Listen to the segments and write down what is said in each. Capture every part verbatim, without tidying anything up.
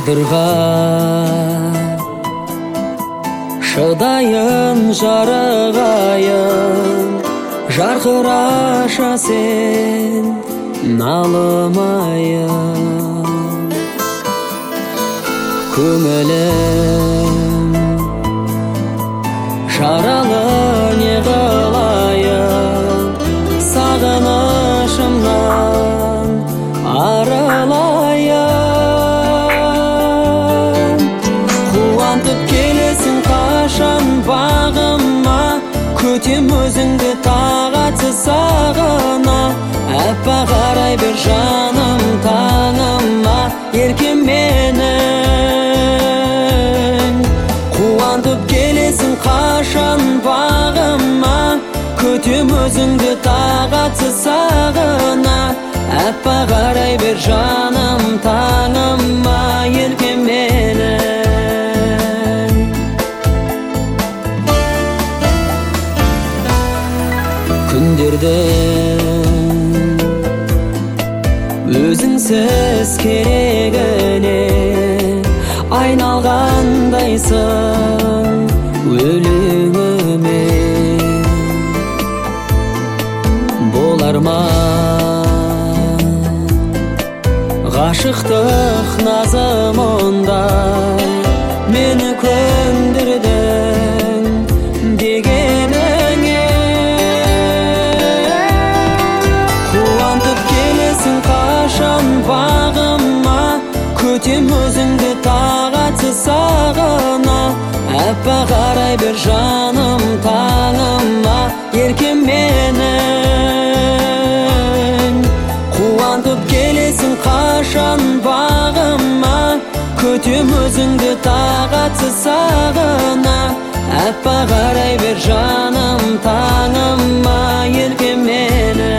тағдырға шыдайын жарығайын, жарқыраша сен налымайын. Көңілім жаралы не қылайын, сағынышымнан арылайын. Қуантып келесің қашан бағыма, күтем өзіңді тағатсыз сағына. Әппақ қарай бер жаным таңыма, еркем менің. Қуантып келесің қашан бағыма, күтем өзіңді тағатсыз сағына. Әппақ қарай бер жаным таңыма, еркем менің. Күндердің өзіңсіз керегіне айналғандайсың өлеңіме. Болар ма ғашықтық назым ондай, мені көндірдің дегеніңе. Қуантып келесің қашан бағыма, күтем өзіңді тағатсыз сағына. Әппақ қарай бер жаным таңыма, еркем менің. Қуантып келесің қашан бағыма, күтем өзіңді тағатсыз сағына. Әппақ қарай бер жаным таңыма, еркем менің.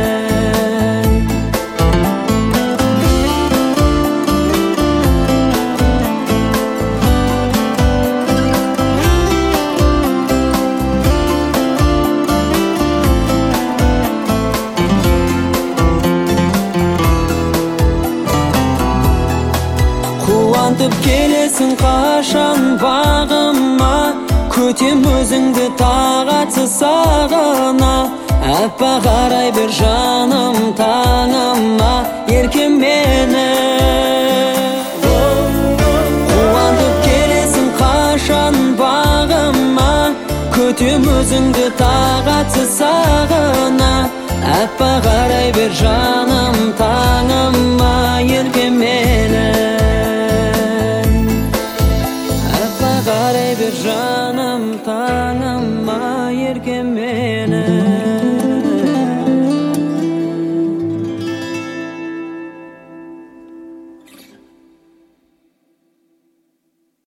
Қуантып келесің қашан бағыма, күтем өзіңді тағатсыз сағына. Әппақ қарай бер жаным таңыма, еркем менің. Қуантып келесің қашан бағыма, күтем өзіңді тағатсыз сағына. Әппақ қарай бер жаным таңыма, еркем менің.